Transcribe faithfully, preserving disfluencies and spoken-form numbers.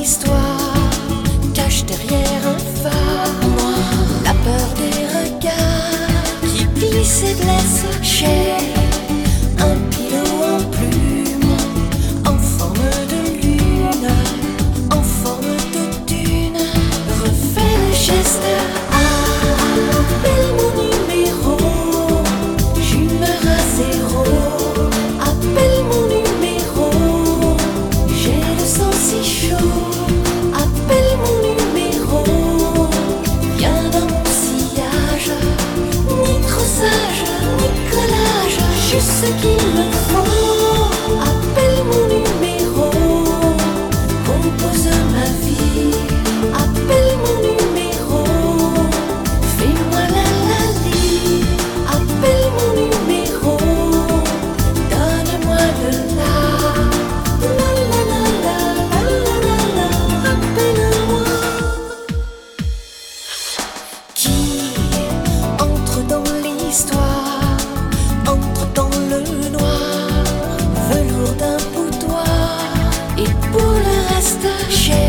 l'histoire cache derrière un phare noir la peur des regards qui glissent et blessent. J'ai un pilot en plume, en forme de lune, en forme de dune. Refais le geste, appelle mon numéro, j'humeur à zéro. Appelle mon numéro, j'ai le sang si chaud. Appelle mon numéro, viens dans mon sillage, ni trop sage, ni collage, juste ce qu'il me faut. Appelle mon numéro, compose ma vie. Appelle mon numéro, fais-moi la la li. Appelle mon numéro, donne-moi de la la la la la la la la. Appelle-moi. Qui entre dans l'histoire, entre dans le noir, velours d'un boudoir. Et pour le reste, j'ai